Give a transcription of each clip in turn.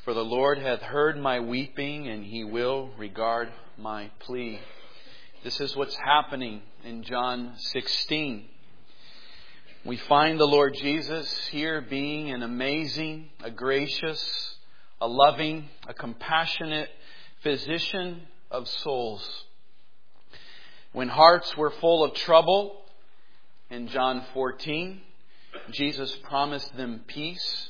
For the Lord hath heard my weeping, and He will regard my plea. This is what's happening in John 16. We find the Lord Jesus here being an amazing, a gracious, a loving, a compassionate physician of souls. When hearts were full of trouble, in John 14, Jesus promised them peace.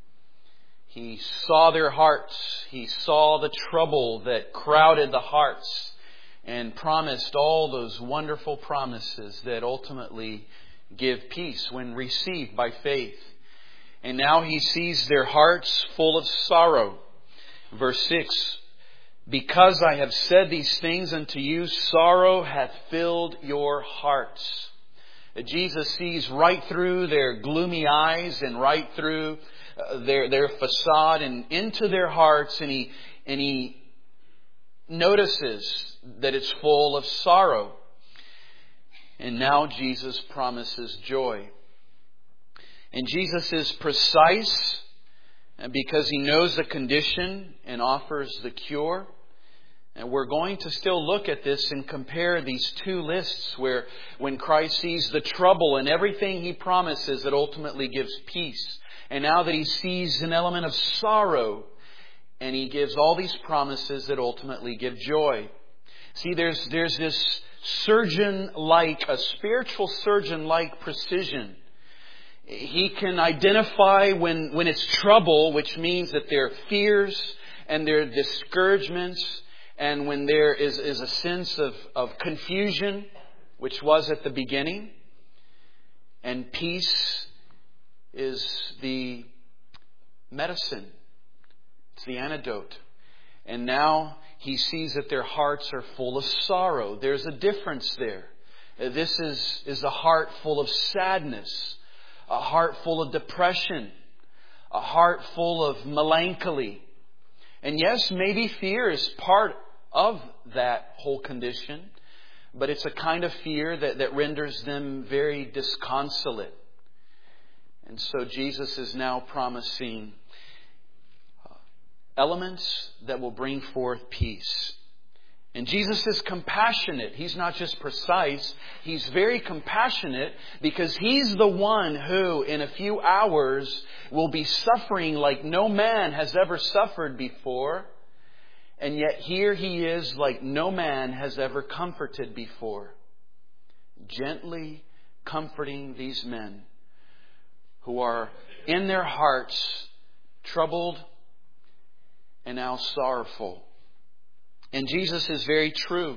He saw their hearts. He saw the trouble that crowded the hearts and promised all those wonderful promises that ultimately give peace when received by faith. And now He sees their hearts full of sorrow. Verse 6, because I have said these things unto you, sorrow hath filled your hearts. Jesus sees right through their gloomy eyes and right through their facade and into their hearts, and he notices that it's full of sorrow. And now Jesus promises joy. And Jesus is precise because He knows the condition and offers the cure. And we're going to still look at this and compare these two lists where when Christ sees the trouble and everything He promises, it ultimately gives peace. And now that He sees an element of sorrow, and He gives all these promises that ultimately give joy. See, there's this surgeon-like, a spiritual surgeon-like precision. He can identify when it's trouble, which means that there are fears and there are discouragements, and when there is a sense of confusion, which was at the beginning, and peace is the medicine. It's the antidote. And now He sees that their hearts are full of sorrow. There's a difference there. This is a heart full of sadness, a heart full of depression, a heart full of melancholy. And yes, maybe fear is part of that whole condition, but it's a kind of fear that renders them very disconsolate. And so Jesus is now promising elements that will bring forth peace. And Jesus is compassionate. He's not just precise. He's very compassionate because He's the one who in a few hours will be suffering like no man has ever suffered before. And yet here He is like no man has ever comforted before. Gently comforting these men who are in their hearts troubled and now sorrowful. And Jesus is very true.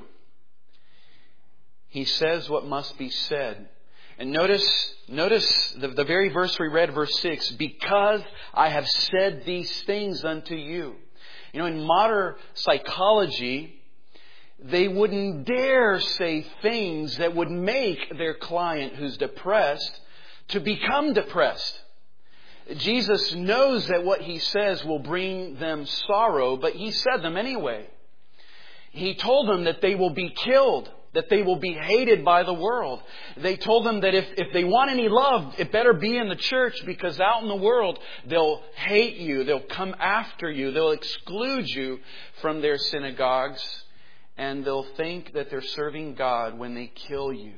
He says what must be said. And notice the very verse we read, verse 6, because I have said these things unto you. You know, in modern psychology, they wouldn't dare say things that would make their client who's depressed to become depressed. Jesus knows that what He says will bring them sorrow, but He said them anyway. He told them that they will be killed, that they will be hated by the world. They told them that if they want any love, it better be in the church, because out in the world, they'll hate you, they'll come after you, they'll exclude you from their synagogues, and they'll think that they're serving God when they kill you.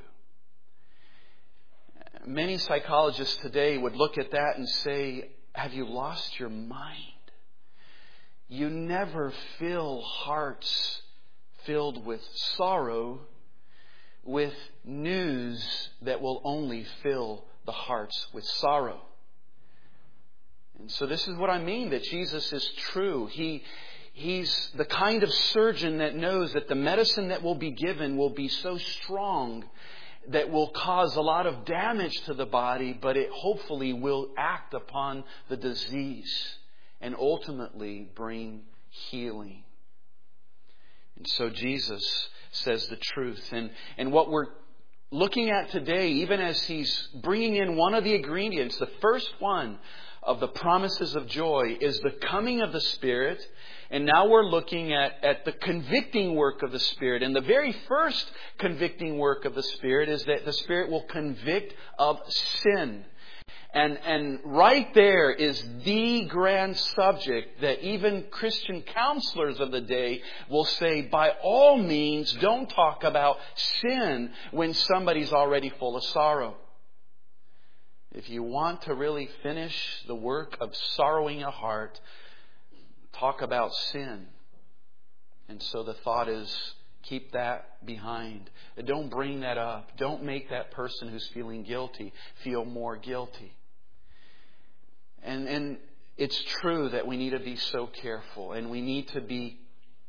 Many psychologists today would look at that and say, have you lost your mind? You never fill hearts filled with sorrow with news that will only fill the hearts with sorrow. And so this is what I mean, that Jesus is true. He's the kind of surgeon that knows that the medicine that will be given will be so strong that will cause a lot of damage to the body, but it hopefully will act upon the disease and ultimately bring healing. And so Jesus says the truth. And what we're looking at today, even as He's bringing in one of the ingredients, the first one of the promises of joy is the coming of the Spirit. And now we're looking at the convicting work of the Spirit. And the very first convicting work of the Spirit is that the Spirit will convict of sin. And right there is the grand subject that even Christian counselors of the day will say, by all means, don't talk about sin when somebody's already full of sorrow. If you want to really finish the work of sorrowing a heart, talk about sin. And so the thought is, keep that behind. Don't bring that up. Don't make that person who's feeling guilty feel more guilty. And it's true that we need to be so careful, and we need to be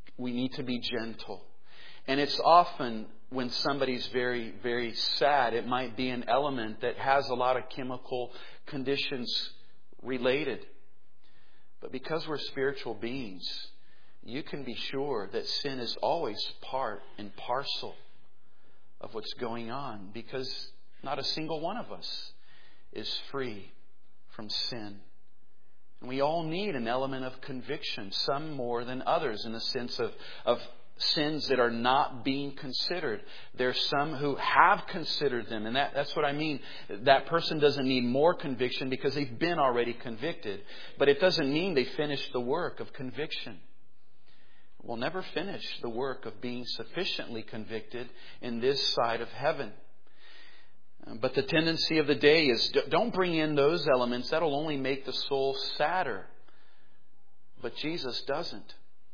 gentle. And it's often when somebody's very, very sad, it might be an element that has a lot of chemical conditions related. But because we're spiritual beings, you can be sure that sin is always part and parcel of what's going on, because not a single one of us is free from sin. And we all need an element of conviction, some more than others, in the sense of sins that are not being considered. There's some who have considered them, and that's what I mean. That person doesn't need more conviction because they've been already convicted. But it doesn't mean they finished the work of conviction. We'll never finish the work of being sufficiently convicted in this side of heaven. But the tendency of the day is, don't bring in those elements. That'll only make the soul sadder. But Jesus doesn't.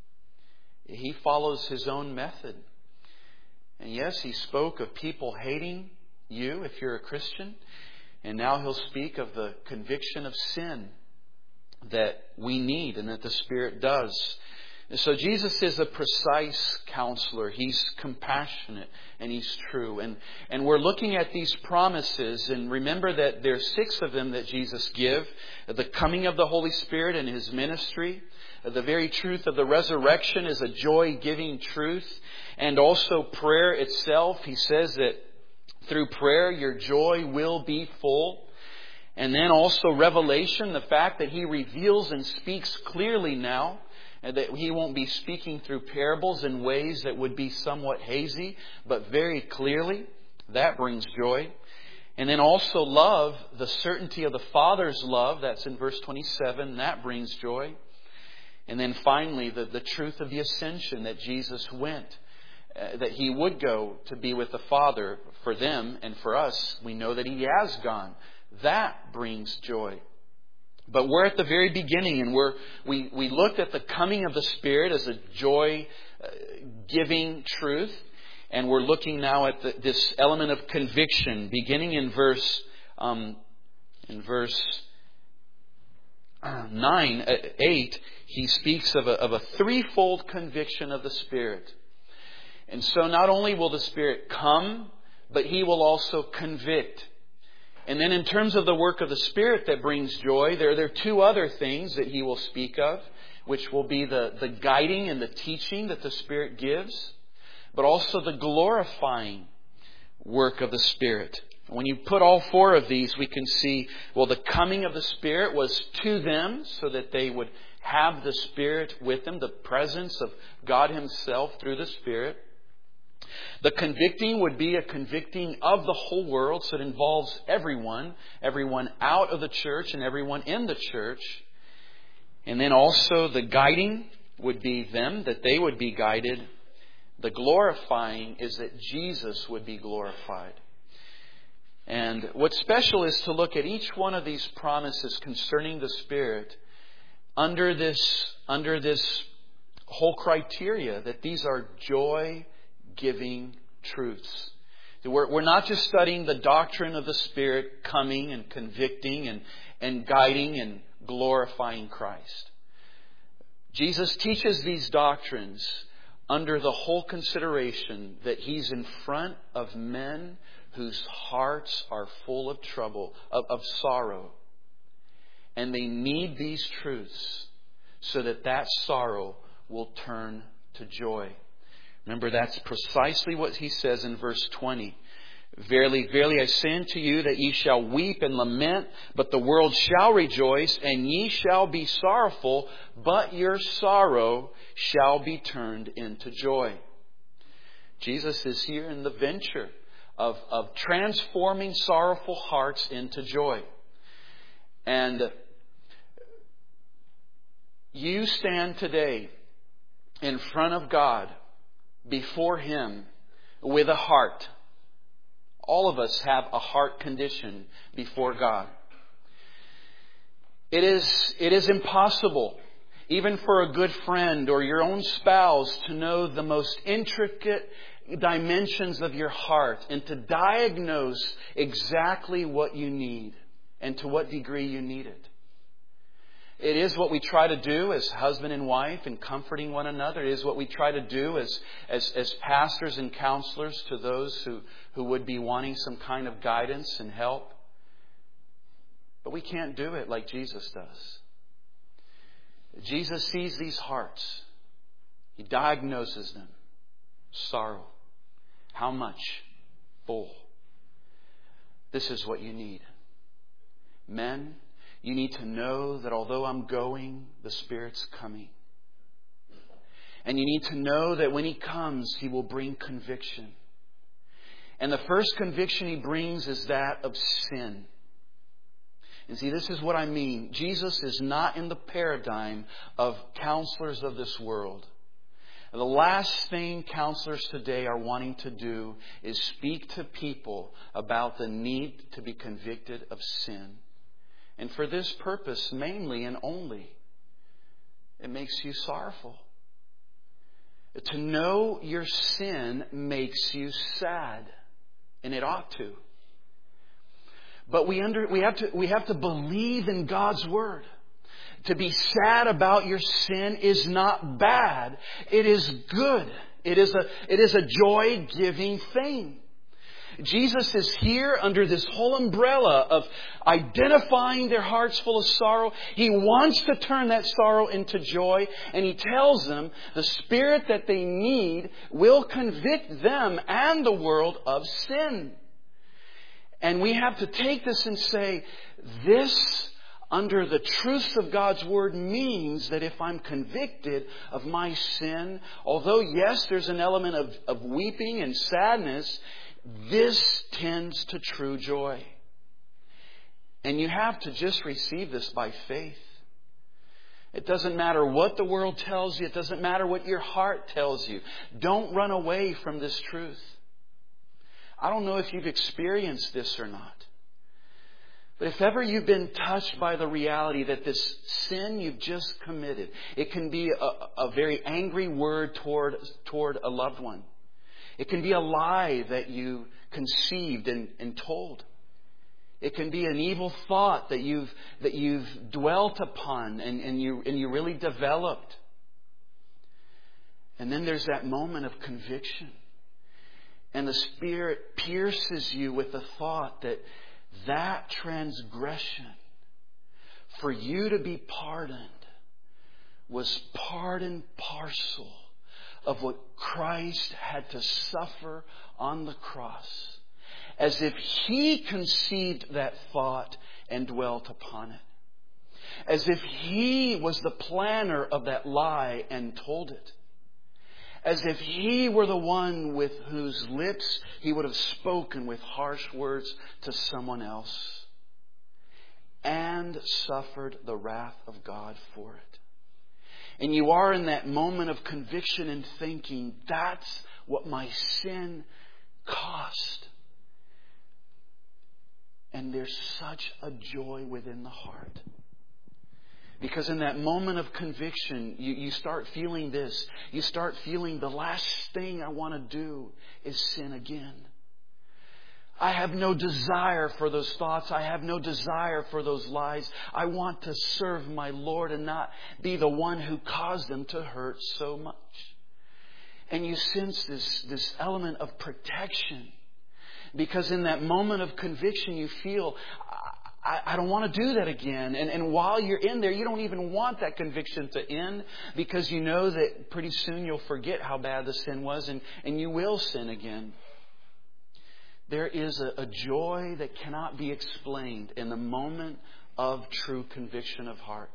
He follows His own method. And yes, He spoke of people hating you if you're a Christian. And now He'll speak of the conviction of sin that we need and that the Spirit does. And so Jesus is a precise counselor. He's compassionate and He's true. And we're looking at these promises, and remember that there's 6 of them that Jesus gives. The coming of the Holy Spirit and His ministry. The very truth of the resurrection is a joy-giving truth. And also prayer itself. He says that through prayer your joy will be full. And then also revelation, the fact that He reveals and speaks clearly now. And that He won't be speaking through parables in ways that would be somewhat hazy, but very clearly. That brings joy. And then also love, the certainty of the Father's love. That's in verse 27. That brings joy. And then finally, the truth of the ascension, that Jesus went. That He would go to be with the Father for them and for us. We know that He has gone. That brings joy. But we're at the very beginning, and we looked at the coming of the Spirit as a joy-giving truth. And we're looking now at this element of conviction, beginning in verse 8. He speaks of a threefold conviction of the Spirit. And so not only will the Spirit come, but He will also convict. And then in terms of the work of the Spirit that brings joy, there are 2 other things that He will speak of, which will be the guiding and the teaching that the Spirit gives, but also the glorifying work of the Spirit. When you put all 4 of these, we can see, well, the coming of the Spirit was to them so that they would have the Spirit with them, the presence of God Himself through the Spirit. The convicting would be a convicting of the whole world, so it involves everyone out of the church and everyone in the church. And then also the guiding would be them, that they would be guided. The glorifying is that Jesus would be glorified. And what's special is to look at each one of these promises concerning the Spirit under this whole criteria, that these are joy-giving truths. We're not just studying the doctrine of the Spirit coming and convicting and guiding and glorifying Christ. Jesus teaches these doctrines under the whole consideration that He's in front of men whose hearts are full of trouble, of sorrow. And they need these truths so that sorrow will turn to joy. Remember, that's precisely what He says in verse 20. Verily, verily, I say unto you that ye shall weep and lament, but the world shall rejoice, and ye shall be sorrowful, but your sorrow shall be turned into joy. Jesus is here in the venture of transforming sorrowful hearts into joy. And you stand today in front of God, before Him, with a heart. All of us have a heart condition before God. It is impossible, even for a good friend or your own spouse, to know the most intricate dimensions of your heart and to diagnose exactly what you need and to what degree you need it. It is what we try to do as husband and wife in comforting one another. It is what we try to do as pastors and counselors to those who would be wanting some kind of guidance and help. But we can't do it like Jesus does. Jesus sees these hearts. He diagnoses them. Sorrow. How much? Full. This is what you need. Men, you need to know that although I'm going, the Spirit's coming. And you need to know that when He comes, He will bring conviction. And the first conviction He brings is that of sin. And see, this is what I mean. Jesus is not in the paradigm of counselors of this world. The last thing counselors today are wanting to do is speak to people about the need to be convicted of sin. And for this purpose, mainly and only, it makes you sorrowful. To know your sin makes you sad, and it ought to. But we have to believe in God's Word. To be sad about your sin is not bad. It is good. It is a joy-giving thing. Jesus is here under this whole umbrella of identifying their hearts full of sorrow. He wants to turn that sorrow into joy. And He tells them the Spirit that they need will convict them and the world of sin. And we have to take this and say, this, under the truths of God's Word, means that if I'm convicted of my sin, although, yes, there's an element of weeping and sadness, this tends to true joy. And you have to just receive this by faith. It doesn't matter what the world tells you. It doesn't matter what your heart tells you. Don't run away from this truth. I don't know if you've experienced this or not. But if ever you've been touched by the reality that this sin you've just committed, it can be a very angry word toward a loved one. It can be a lie that you conceived and told. It can be an evil thought that you've dwelt upon and you really developed. And then there's that moment of conviction. And the Spirit pierces you with the thought that transgression, for you to be pardoned, was part and parcel of what Christ had to suffer on the cross. As if He conceived that thought and dwelt upon it. As if He was the planner of that lie and told it. As if He were the one with whose lips He would have spoken with harsh words to someone else. And suffered the wrath of God for it. And you are in that moment of conviction and thinking, that's what my sin cost. And there's such a joy within the heart. Because in that moment of conviction, you start feeling this. You start feeling the last thing I want to do is sin again. I have no desire for those thoughts. I have no desire for those lies. I want to serve my Lord and not be the one who caused them to hurt so much. And you sense this element of protection. Because in that moment of conviction, you feel, I don't want to do that again. And while you're in there, you don't even want that conviction to end, because you know that pretty soon you'll forget how bad the sin was and you will sin again. There is a joy that cannot be explained in the moment of true conviction of heart.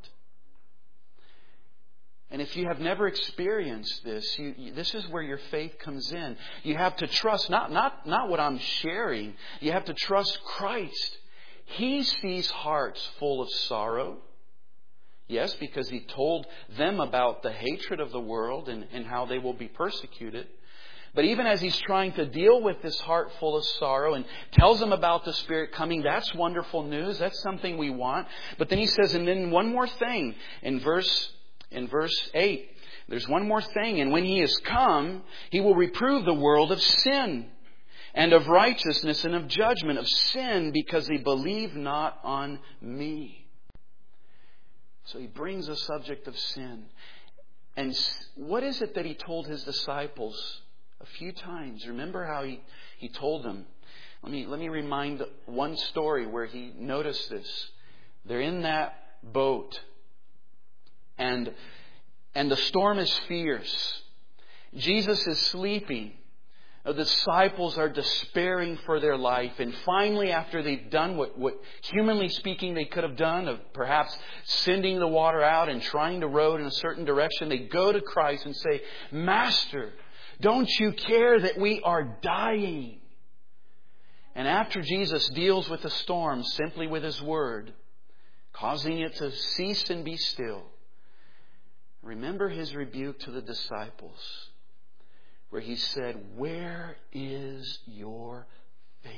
And if you have never experienced this, this is where your faith comes in. You have to trust, not what I'm sharing. You have to trust Christ. He sees hearts full of sorrow. Yes, because He told them about the hatred of the world and how they will be persecuted. But even as He's trying to deal with this heart full of sorrow and tells them about the Spirit coming, that's wonderful news. That's something we want. But then He says, and then one more thing in verse 8. There's one more thing. And when He is come, He will reprove the world of sin and of righteousness and of judgment. Of sin because they believe not on Me. So He brings the subject of sin. And what is it that He told His disciples a few times? Remember how He told them. Let me remind one story where He noticed this. They're in that boat. And the storm is fierce. Jesus is sleeping. The disciples are despairing for their life. And finally, after they've done what humanly speaking they could have done, of perhaps sending the water out and trying to row in a certain direction, they go to Christ and say, Master, don't you care that we are dying? And after Jesus deals with the storm simply with His word, causing it to cease and be still, remember His rebuke to the disciples, where He said, where is your faith?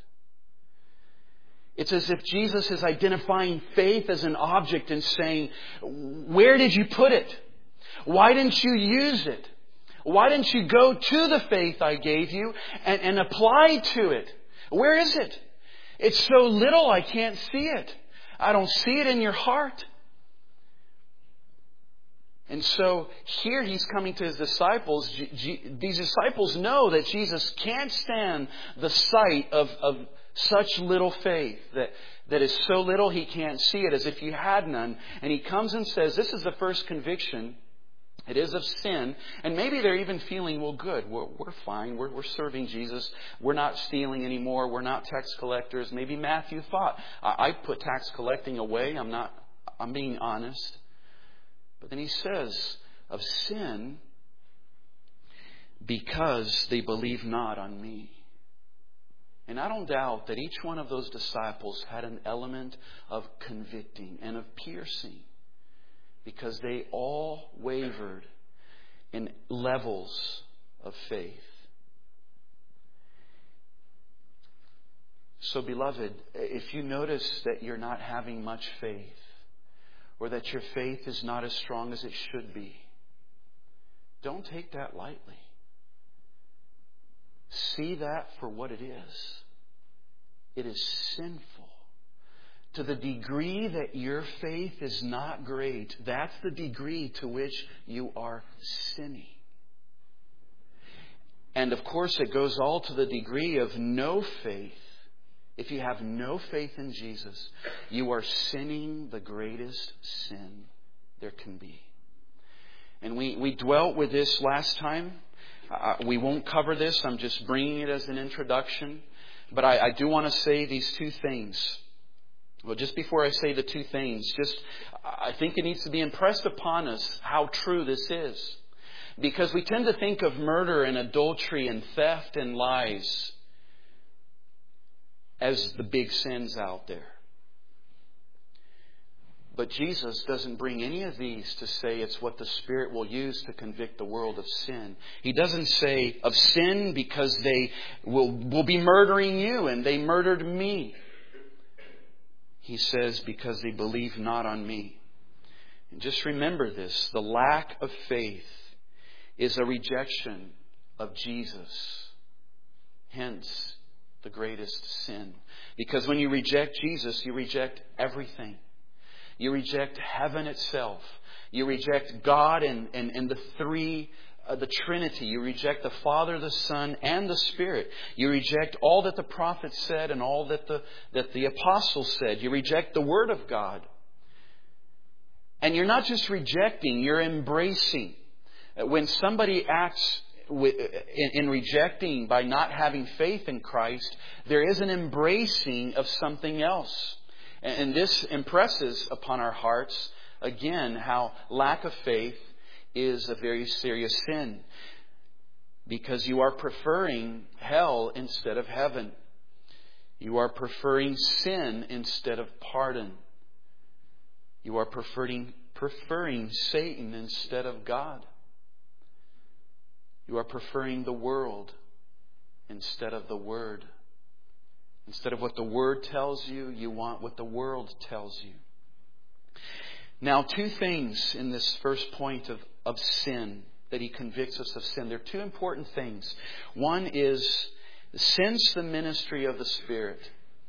It's as if Jesus is identifying faith as an object and saying, where did you put it? Why didn't you use it? Why didn't you go to the faith I gave you and apply to it? Where is it? It's so little I can't see it. I don't see it in your heart. And so here He's coming to His disciples. These disciples know that Jesus can't stand the sight of such little faith, that is so little He can't see it, as if He had none. And He comes and says, this is the first conviction. It is of sin. And maybe they're even feeling, well, good. We're fine. We're serving Jesus. We're not stealing anymore. We're not tax collectors. Maybe Matthew thought, I put tax collecting away. I'm being honest. But then He says of sin because they believe not on Me. And I don't doubt that each one of those disciples had an element of convicting and of piercing, because they all wavered in levels of faith. So, beloved, if you notice that you're not having much faith, or that your faith is not as strong as it should be, don't take that lightly. See that for what it is. It is sinful. To the degree that your faith is not great, that's the degree to which you are sinning. And of course, it goes all to the degree of no faith. If you have no faith in Jesus, you are sinning the greatest sin there can be. And we dwelt with this last time. We won't cover this. I'm just bringing it as an introduction. But I do want to say these two things. Well, just before I say the two things, I think it needs to be impressed upon us how true this is. Because we tend to think of murder and adultery and theft and lies as the big sins out there. But Jesus doesn't bring any of these to say it's what the Spirit will use to convict the world of sin. He doesn't say of sin because they will be murdering you and they murdered me. He says because they believe not on Me. And just remember this, the lack of faith is a rejection of Jesus. Hence, the greatest sin. Because when you reject Jesus, you reject everything. You reject heaven itself. You reject God and the Trinity. You reject the Father, the Son, and the Spirit. You reject all that the prophets said and all that the apostles said. You reject the Word of God. And you're not just rejecting, you're embracing. When somebody acts in rejecting by not having faith in Christ, there is an embracing of something else. And this impresses upon our hearts, again, how lack of faith is a very serious sin. Because you are preferring hell instead of heaven. You are preferring sin instead of pardon. You are preferring Satan instead of God. You are preferring the world instead of the Word. Instead of what the Word tells you, you want what the world tells you. Now, two things in this first point of sin, that he convicts us of sin. There are two important things. One is, since the ministry of the Spirit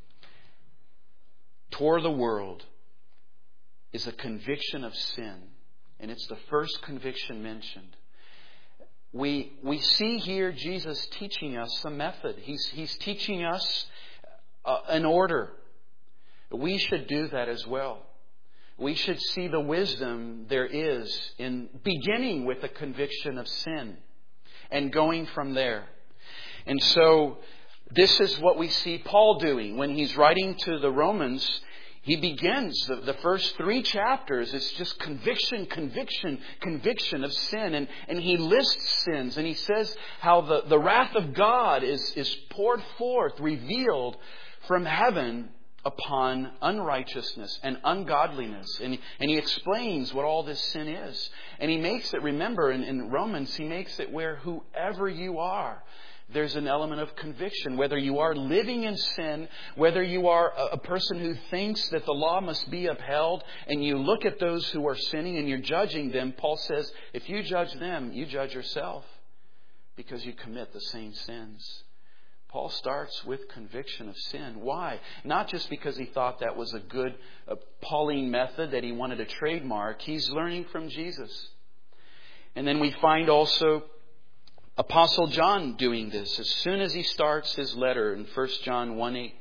toward the world is a conviction of sin, and it's the first conviction mentioned. We see here Jesus teaching us a method. He's teaching us an order. We should do that as well. We should see the wisdom there is in beginning with a conviction of sin and going from there. And so this is what we see Paul doing when he's writing to the Romans. He begins the first 3 chapters. It's just conviction of sin. And he lists sins. And he says how the wrath of God is poured forth, revealed from heaven upon unrighteousness and ungodliness. And he explains what all this sin is. And he makes it, remember in Romans, he makes it where whoever you are, there's an element of conviction. Whether you are living in sin, whether you are a person who thinks that the law must be upheld, and you look at those who are sinning and you're judging them, Paul says, if you judge them, you judge yourself because you commit the same sins. Paul starts with conviction of sin. Why? Not just because he thought that was a good Pauline method that he wanted to trademark. He's learning from Jesus. And then we find also Apostle John doing this. As soon as he starts his letter in 1 John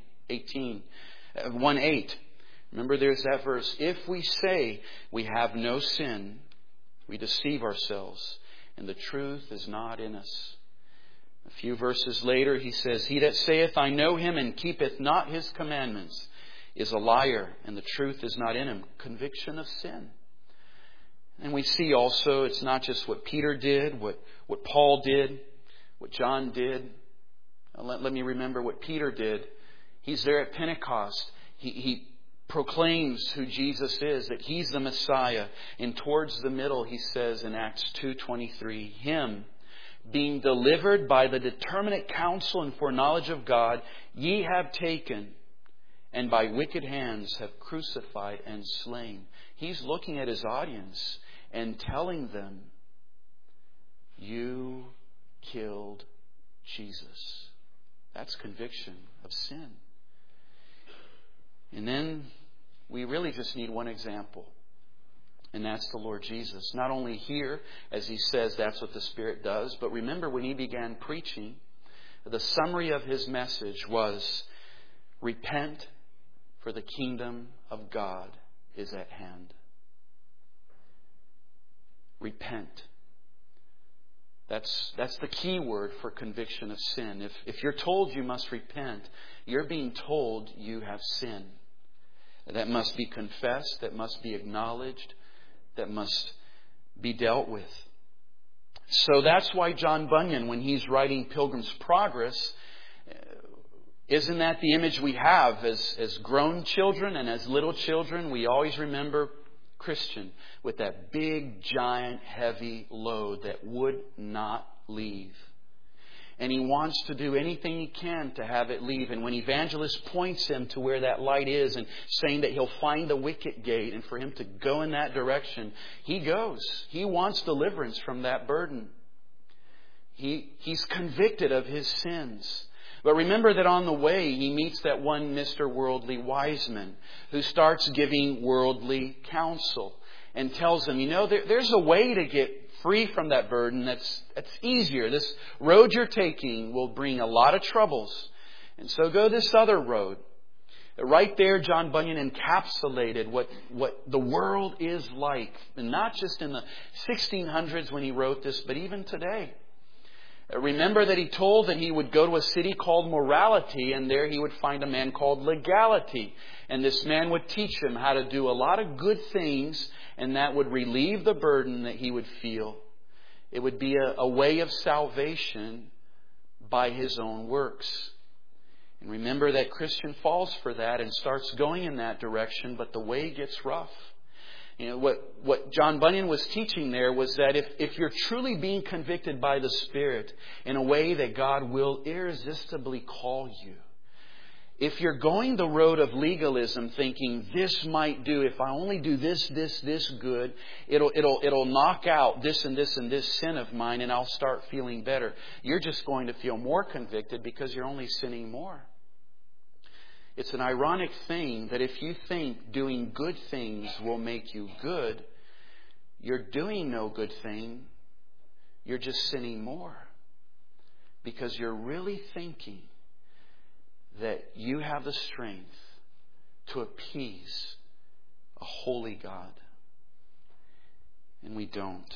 1:8. Remember there's that verse. If we say we have no sin, we deceive ourselves, and the truth is not in us. A few verses later he says, He that saith, I know him, and keepeth not his commandments, is a liar, and the truth is not in him. Conviction of sin. And we see also it's not just what Peter did, what Paul did, what John did. Let me remember what Peter did. He's there at Pentecost. He proclaims who Jesus is, that He's the Messiah. And towards the middle he says in Acts 2:23, Him, being delivered by the determinate counsel and foreknowledge of God, ye have taken, and by wicked hands have crucified and slain. He's looking at his audience and telling them, you killed Jesus. That's conviction of sin. And then we really just need one example. And that's the Lord Jesus. Not only here, as He says that's what the Spirit does, but remember when He began preaching, the summary of His message was, repent, for the kingdom of God is at hand. Repent. That's the key word for conviction of sin. If you're told you must repent, you're being told you have sin. That must be confessed, that must be acknowledged, that must be dealt with. So that's why John Bunyan, when he's writing Pilgrim's Progress, isn't that the image we have as grown children and as little children? We always remember Christian with that big, giant, heavy load that would not leave. And he wants to do anything he can to have it leave. And when Evangelist points him to where that light is and saying that he'll find the wicket gate and for him to go in that direction, he goes. He wants deliverance from that burden. He's convicted of his sins. But remember that on the way he meets that one Mr. Worldly Wiseman who starts giving worldly counsel and tells him, there's a way to get free from that burden that's easier. This road you're taking will bring a lot of troubles. And so go this other road. Right there, John Bunyan encapsulated what the world is like. And not just in the 1600s when he wrote this, but even today. Remember that he told that he would go to a city called Morality, and there he would find a man called Legality. And this man would teach him how to do a lot of good things, and that would relieve the burden that he would feel. It would be a way of salvation by his own works. And remember that Christian falls for that and starts going in that direction, but the way gets rough. You know, what John Bunyan was teaching there was that if you're truly being convicted by the Spirit in a way that God will irresistibly call you, if you're going the road of legalism thinking this might do, if I only do this good, it'll knock out this and this and this sin of mine and I'll start feeling better. You're just going to feel more convicted because you're only sinning more. It's an ironic thing that if you think doing good things will make you good, you're doing no good thing. You're just sinning more. Because you're really thinking that you have the strength to appease a holy God. And we don't.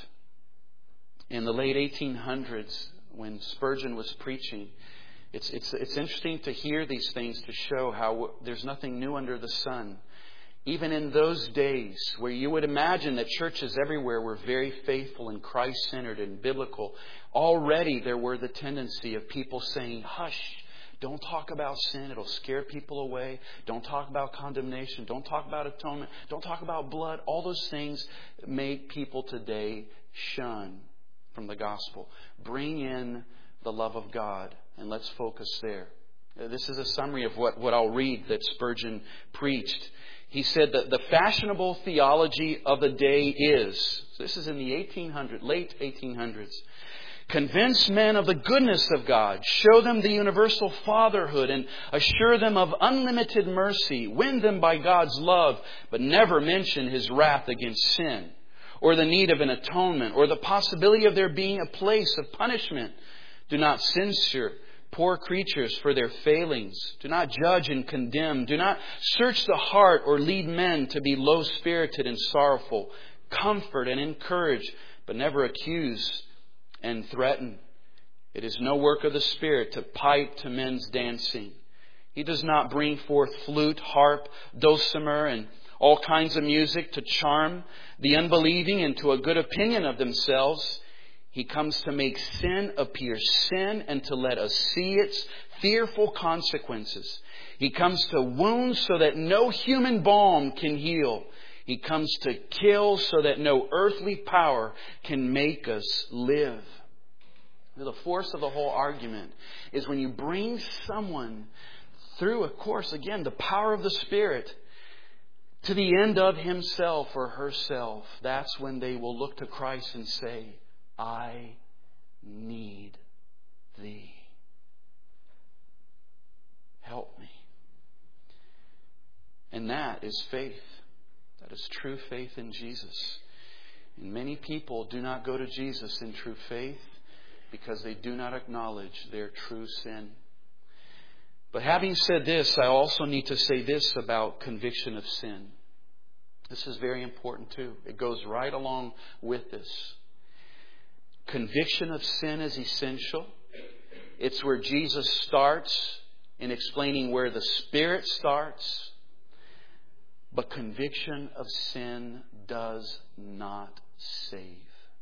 In the late 1800s, when Spurgeon was preaching, it's interesting to hear these things to show how there's nothing new under the sun. Even in those days where you would imagine that churches everywhere were very faithful and Christ-centered and biblical, already there were the tendency of people saying, hush, don't talk about sin. It'll scare people away. Don't talk about condemnation. Don't talk about atonement. Don't talk about blood. All those things make people today shun from the gospel. Bring in the love of God and let's focus there. This is a summary of what I'll read that Spurgeon preached. He said that the fashionable theology of the day is, this is in the late 1800s, convince men of the goodness of God, show them the universal fatherhood, and assure them of unlimited mercy, win them by God's love, but never mention His wrath against sin, or the need of an atonement, or the possibility of there being a place of punishment. Do not censure poor creatures for their failings. Do not judge and condemn. Do not search the heart or lead men to be low-spirited and sorrowful. Comfort and encourage, but never accuse and threaten. It is no work of the Spirit to pipe to men's dancing. He does not bring forth flute, harp, dulcimer, and all kinds of music to charm the unbelieving into a good opinion of themselves. He comes to make sin appear sin and to let us see its fearful consequences. He comes to wound so that no human balm can heal. He comes to kill so that no earthly power can make us live. The force of the whole argument is when you bring someone through, of course, again, the power of the Spirit to the end of himself or herself, that's when they will look to Christ and say, I need Thee. Help me. And that is faith. That is true faith in Jesus. And many people do not go to Jesus in true faith because they do not acknowledge their true sin. But having said this, I also need to say this about conviction of sin. This is very important too. It goes right along with this. Conviction of sin is essential. It's where Jesus starts in explaining where the Spirit starts. But conviction of sin does not save.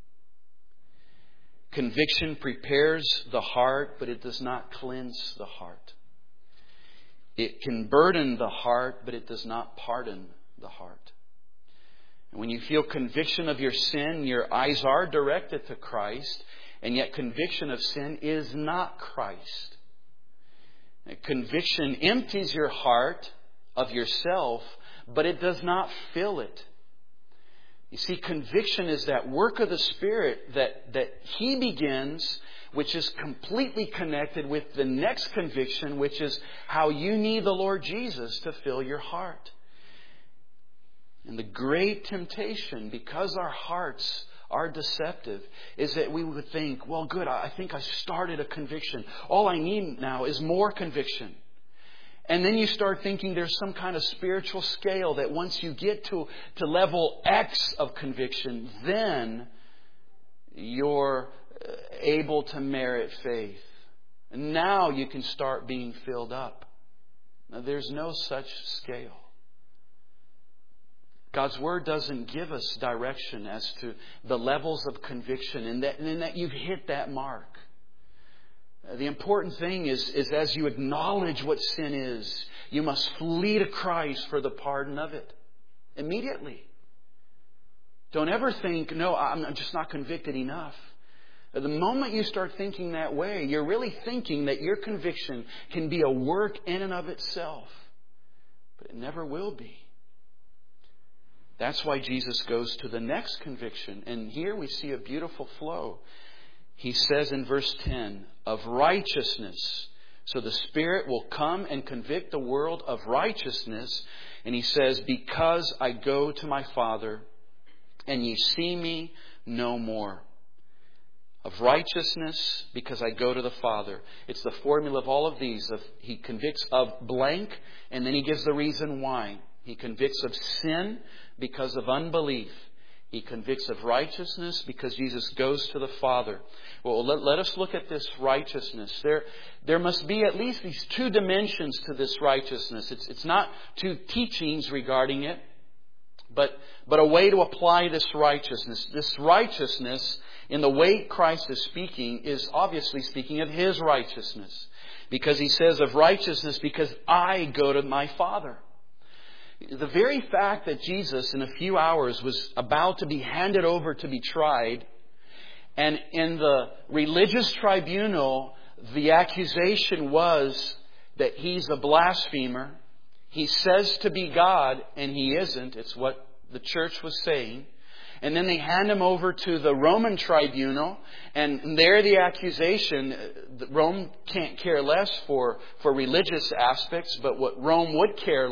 Conviction prepares the heart, but it does not cleanse the heart. It can burden the heart, but it does not pardon the heart. And when you feel conviction of your sin, your eyes are directed to Christ, and yet conviction of sin is not Christ. Conviction empties your heart of yourself, but it does not fill it. You see, conviction is that work of the Spirit that He begins, which is completely connected with the next conviction, which is how you need the Lord Jesus to fill your heart. And the great temptation, because our hearts are deceptive, is that we would think, well, good, I think I started a conviction. All I need now is more conviction. And then you start thinking there's some kind of spiritual scale that once you get to level X of conviction, then you're able to merit faith. And now you can start being filled up. Now, there's no such scale. God's Word doesn't give us direction as to the levels of conviction and that you've hit that mark. The important thing is as you acknowledge what sin is, you must flee to Christ for the pardon of it. Immediately. Don't ever think, no, I'm just not convicted enough. The moment you start thinking that way, you're really thinking that your conviction can be a work in and of itself. But it never will be. That's why Jesus goes to the next conviction. And here we see a beautiful flow. He says in verse 10, of righteousness. So the Spirit will come and convict the world of righteousness. And He says, because I go to my Father, and ye see me no more. Of righteousness, because I go to the Father. It's the formula of all of these. He convicts of blank, and then He gives the reason why. He convicts of sin because of unbelief. He convicts of righteousness because Jesus goes to the Father. Well, let us look at this righteousness. There must be at least these two dimensions to this righteousness. It's not two teachings regarding it, but a way to apply this righteousness. This righteousness, in the way Christ is speaking, is obviously speaking of His righteousness. Because He says of righteousness, because I go to my Father. The very fact that Jesus, in a few hours, was about to be handed over to be tried, and in the religious tribunal, the accusation was that He's a blasphemer. He says to be God, and He isn't. It's what the church was saying. And then they hand Him over to the Roman tribunal. And there the accusation, Rome can't care less for religious aspects. But what Rome would care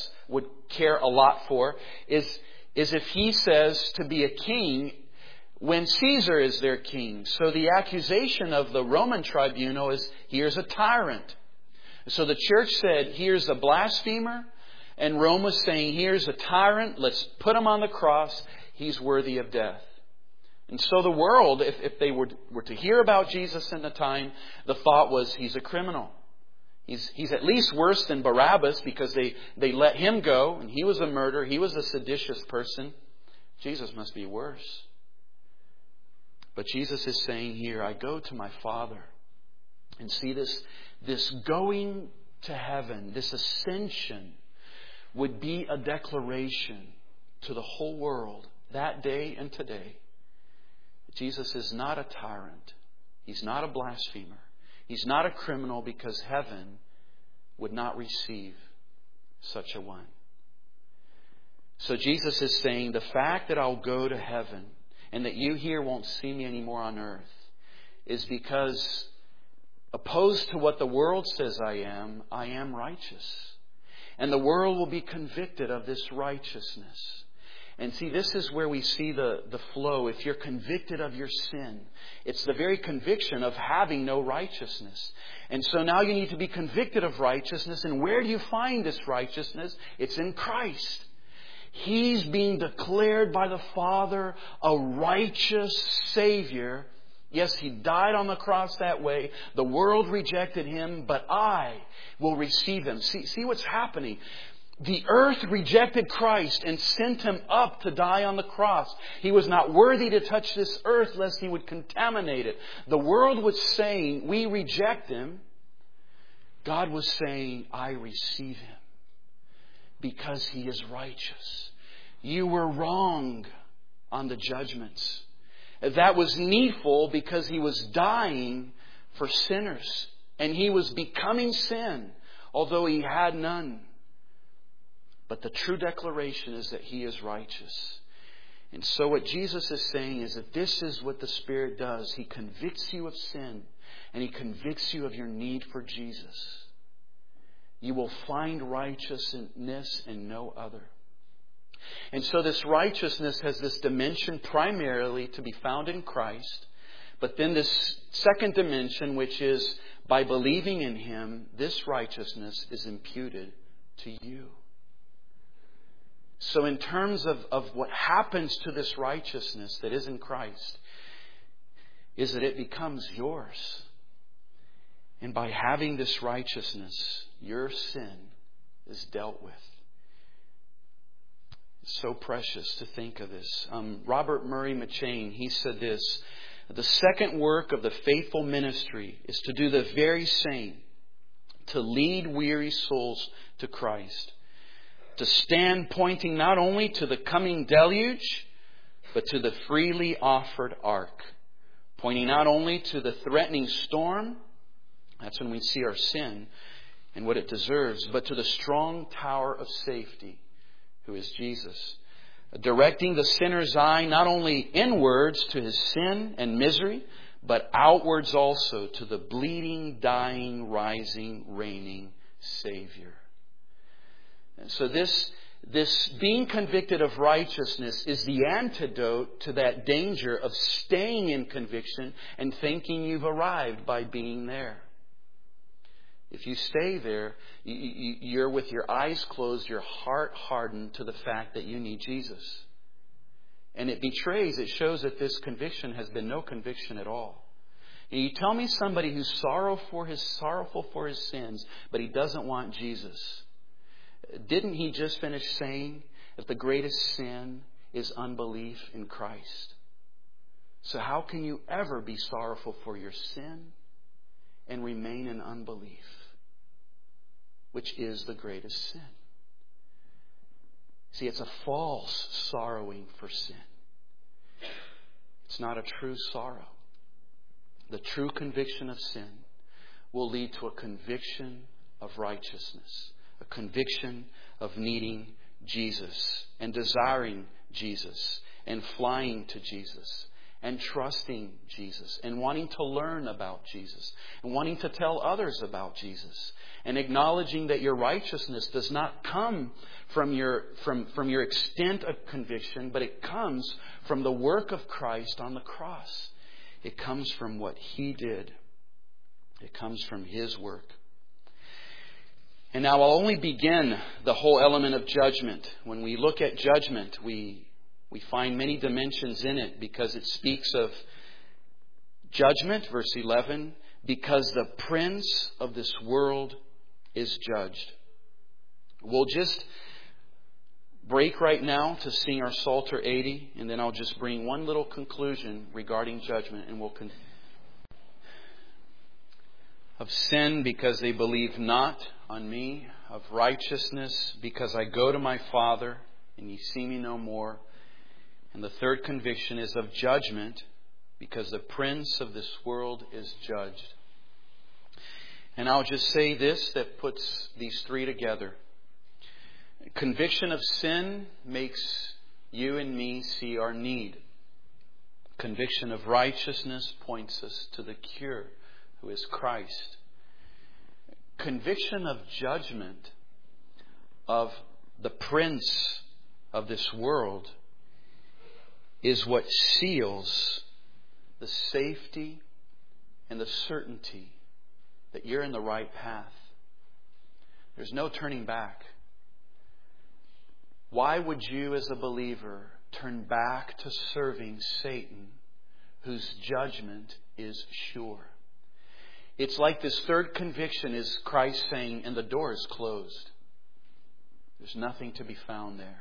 a lot for, is if He says to be a king when Caesar is their king. So the accusation of the Roman tribunal is, here's a tyrant. So the church said, here's a blasphemer. And Rome was saying, here's a tyrant. Let's put Him on the cross. He's worthy of death. And so the world, if they were to hear about Jesus in the time, the thought was, He's a criminal. He's at least worse than Barabbas because they let him go and he was a murderer. He was a seditious person. Jesus must be worse. But Jesus is saying here, I go to my Father. And see, this going to heaven, this ascension, would be a declaration to the whole world that day and today. Jesus is not a tyrant. He's not a blasphemer. He's not a criminal, because heaven would not receive such a one. So Jesus is saying, the fact that I'll go to heaven and that you here won't see me anymore on earth is because, opposed to what the world says I am righteous. And the world will be convicted of this righteousness. And see, this is where we see the flow. If you're convicted of your sin, it's the very conviction of having no righteousness. And so now you need to be convicted of righteousness. And where do you find this righteousness? It's in Christ. He's being declared by the Father a righteous Savior. Yes, He died on the cross that way. The world rejected Him, but I will receive Him. See what's happening. The earth rejected Christ and sent Him up to die on the cross. He was not worthy to touch this earth lest He would contaminate it. The world was saying, we reject Him. God was saying, I receive Him because He is righteous. You were wrong on the judgments. That was needful because He was dying for sinners. And He was becoming sin, although He had none. But the true declaration is that He is righteous. And so what Jesus is saying is that this is what the Spirit does. He convicts you of sin, and He convicts you of your need for Jesus. You will find righteousness in no other. And so this righteousness has this dimension primarily to be found in Christ. But then this second dimension, which is by believing in Him, this righteousness is imputed to you. So in terms of what happens to this righteousness that is in Christ, is that it becomes yours. And by having this righteousness, your sin is dealt with. It's so precious to think of this. Robert Murray McCheyne, he said this, The second work of the faithful ministry is to do the very same, to lead weary souls to Christ, to stand pointing not only to the coming deluge, but to the freely offered ark, pointing not only to the threatening storm, that's when we see our sin and what it deserves, but to the strong tower of safety, who is Jesus, directing the sinner's eye not only inwards to his sin and misery, but outwards also to the bleeding, dying, rising, reigning Savior. And so this being convicted of righteousness is the antidote to that danger of staying in conviction and thinking you've arrived by being there. If you stay there, you're with your eyes closed, your heart hardened to the fact that you need Jesus. And it shows that this conviction has been no conviction at all. And you tell me somebody who's sorrowful for his sins, but he doesn't want Jesus. Didn't he just finish saying that the greatest sin is unbelief in Christ? So how can you ever be sorrowful for your sin and remain in unbelief, which is the greatest sin? See, it's a false sorrowing for sin. It's not a true sorrow. The true conviction of sin will lead to a conviction of righteousness, a conviction of needing Jesus and desiring Jesus and flying to Jesus and trusting Jesus and wanting to learn about Jesus and wanting to tell others about Jesus and acknowledging that your righteousness does not come from your extent of conviction, but it comes from the work of Christ on the cross. It comes from what He did. It comes from His work. And now I'll only begin the whole element of judgment. When we look at judgment, we find many dimensions in it because it speaks of judgment, verse 11, because the prince of this world is judged. We'll just break right now to sing our Psalter 80, and then I'll just bring one little conclusion regarding judgment, and we'll continue. Of sin, because they believe not on me. Of righteousness, because I go to my Father, and ye see me no more. And the third conviction is of judgment, because the prince of this world is judged. And I'll just say this that puts these three together. Conviction of sin makes you and me see our need. Conviction of righteousness points us to the cure, who is Christ. Conviction of judgment of the prince of this world is what seals the safety and the certainty that you're in the right path. There's no turning back. Why would you as a believer turn back to serving Satan, whose judgment is sure? It's like this third conviction is Christ saying, and the door is closed. There's nothing to be found there.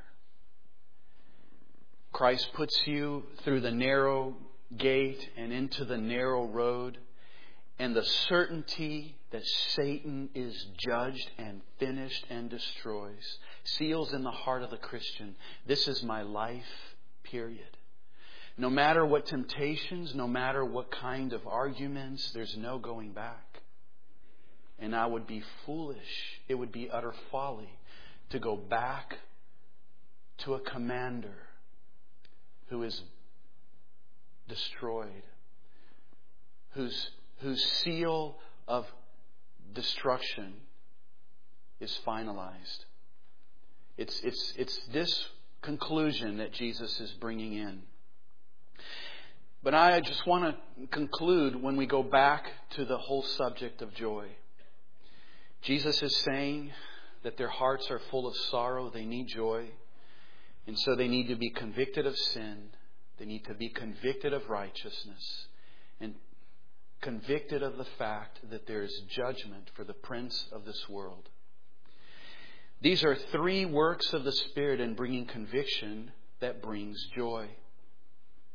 Christ puts you through the narrow gate and into the narrow road, and the certainty that Satan is judged and finished and destroys seals in the heart of the Christian, this is my life, period. No matter what temptations, no matter what kind of arguments, there's no going back. And I would be foolish, it would be utter folly to go back to a commander who is destroyed, whose seal of destruction is finalized. It's this conclusion that Jesus is bringing in. But I just want to conclude when we go back to the whole subject of joy. Jesus is saying that their hearts are full of sorrow. They need joy. And so they need to be convicted of sin. They need to be convicted of righteousness. And convicted of the fact that there is judgment for the prince of this world. These are three works of the Spirit in bringing conviction that brings joy.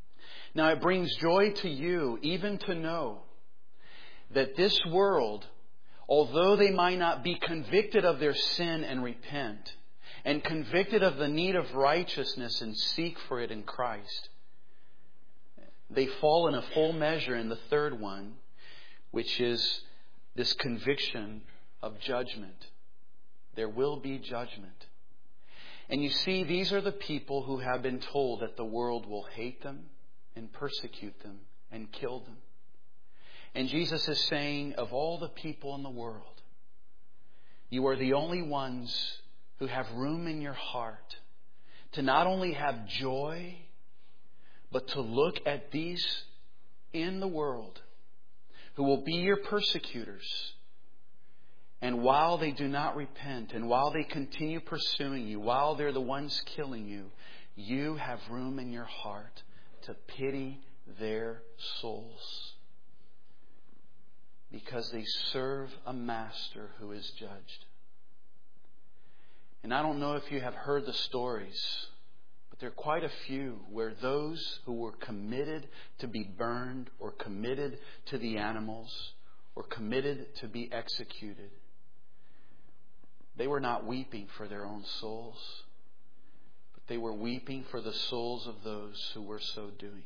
Now it brings joy to you even to know that this world, although they might not be convicted of their sin and repent, and convicted of the need of righteousness and seek for it in Christ, they fall in a full measure in the third one, which is this conviction of judgment. There will be judgment. And you see, these are the people who have been told that the world will hate them and persecute them and kill them. And Jesus is saying, of all the people in the world, you are the only ones who have room in your heart to not only have joy, but to look at these in the world who will be your persecutors. And while they do not repent, and while they continue pursuing you, while they're the ones killing you, you have room in your heart to pity their souls. Because they serve a master who is judged. And I don't know if you have heard the stories, but there are quite a few where those who were committed to be burned, or committed to the animals, or committed to be executed, they were not weeping for their own souls, but they were weeping for the souls of those who were so doing.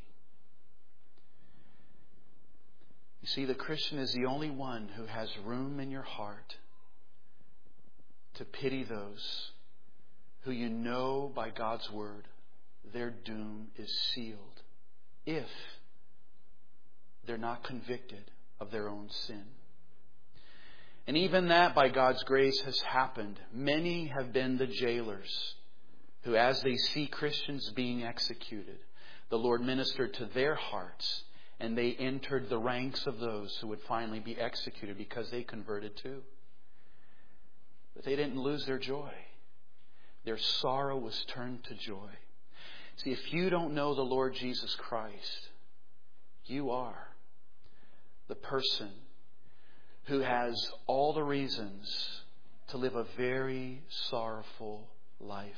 You see, the Christian is the only one who has room in your heart to pity those who you know by God's Word their doom is sealed if they're not convicted of their own sin. And even that, by God's grace, has happened. Many have been the jailers who, as they see Christians being executed, the Lord ministered to their hearts, and they entered the ranks of those who would finally be executed because they converted too. But they didn't lose their joy. Their sorrow was turned to joy. See, if you don't know the Lord Jesus Christ, you are the person who has all the reasons to live a very sorrowful life.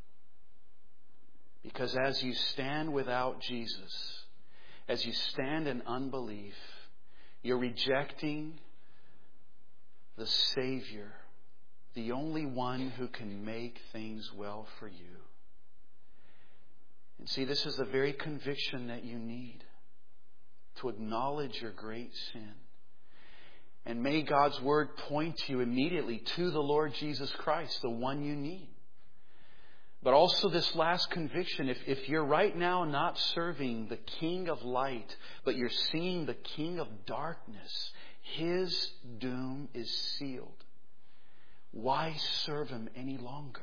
Because as you stand without Jesus, as you stand in unbelief, you're rejecting the Savior, the only one who can make things well for you. And see, this is the very conviction that you need, to acknowledge your great sin. And may God's Word point you immediately to the Lord Jesus Christ, the one you need. But also this last conviction, if you're right now not serving the King of light, but you're seeing the King of darkness, His doom is sealed. Why serve Him any longer?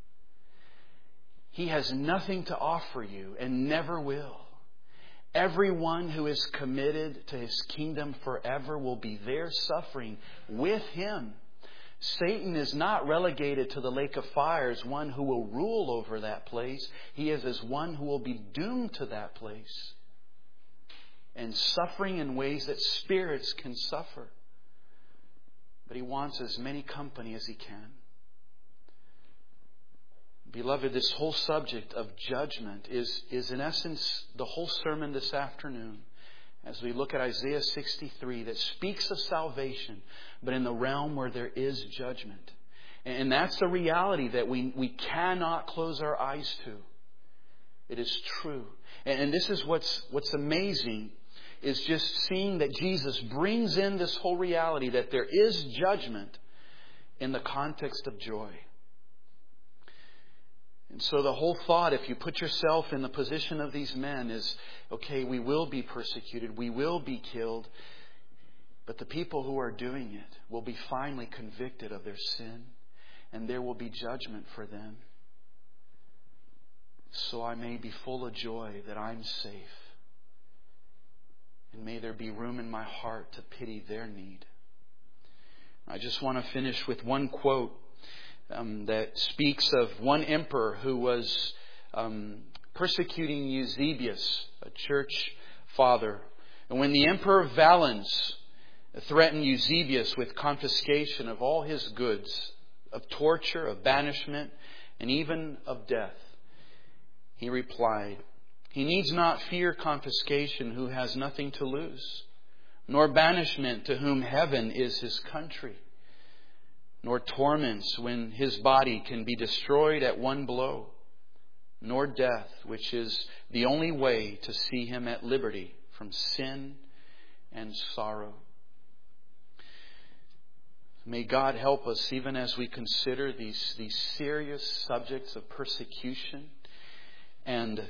He has nothing to offer you and never will. Everyone who is committed to His kingdom forever will be there suffering with Him. Satan is not relegated to the lake of fire as one who will rule over that place. He is as one who will be doomed to that place and suffering in ways that spirits can suffer. But he wants as many company as he can. Beloved, this whole subject of judgment is in essence the whole sermon this afternoon as we look at Isaiah 63 that speaks of salvation, but in the realm where there is judgment. And that's a reality that we cannot close our eyes to. It is true. And this is what's amazing, is just seeing that Jesus brings in this whole reality that there is judgment in the context of joy. And so the whole thought, if you put yourself in the position of these men, is, okay, we will be persecuted, we will be killed, but the people who are doing it will be finally convicted of their sin, and there will be judgment for them. So I may be full of joy that I'm safe. And may there be room in my heart to pity their need. I just want to finish with one quote that speaks of one emperor who was persecuting Eusebius, a church father. And when the Emperor Valens threatened Eusebius with confiscation of all his goods, of torture, of banishment, and even of death, he replied, He needs not fear confiscation who has nothing to lose, nor banishment to whom heaven is his country, nor torments when his body can be destroyed at one blow, nor death, which is the only way to see him at liberty from sin and sorrow. May God help us even as we consider these serious subjects of persecution and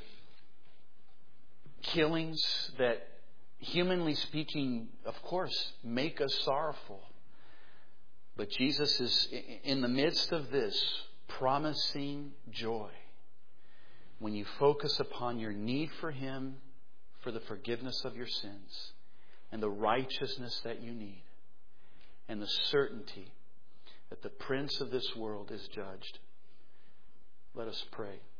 killings that, humanly speaking, of course, make us sorrowful. But Jesus is in the midst of this promising joy. When you focus upon your need for Him, for the forgiveness of your sins, and the righteousness that you need, and the certainty that the prince of this world is judged. Let us pray.